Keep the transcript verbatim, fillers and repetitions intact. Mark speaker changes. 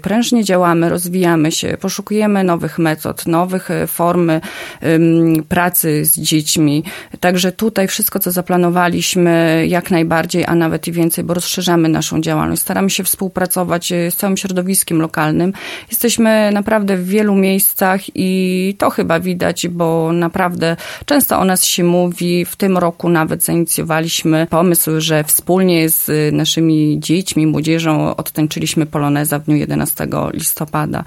Speaker 1: prężnie działamy, rozwijamy się, poszukujemy nowych metod, nowych form um, pracy z dziećmi. Także tutaj wszystko, co zaplanowaliśmy, jak najbardziej, a nawet i więcej, bo rozszerzamy naszą działalność. Staramy się współpracować z całym środowiskiem lokalnym. Jesteśmy naprawdę w wielu miejscach i to chyba widać, bo naprawdę często o nas się mówi. W tym roku nawet zainicjowaliśmy pomysł, że wspólnie z naszymi dziećmi, młodzieżą odtańczyliśmy poloneza w dniu jedenastego listopada.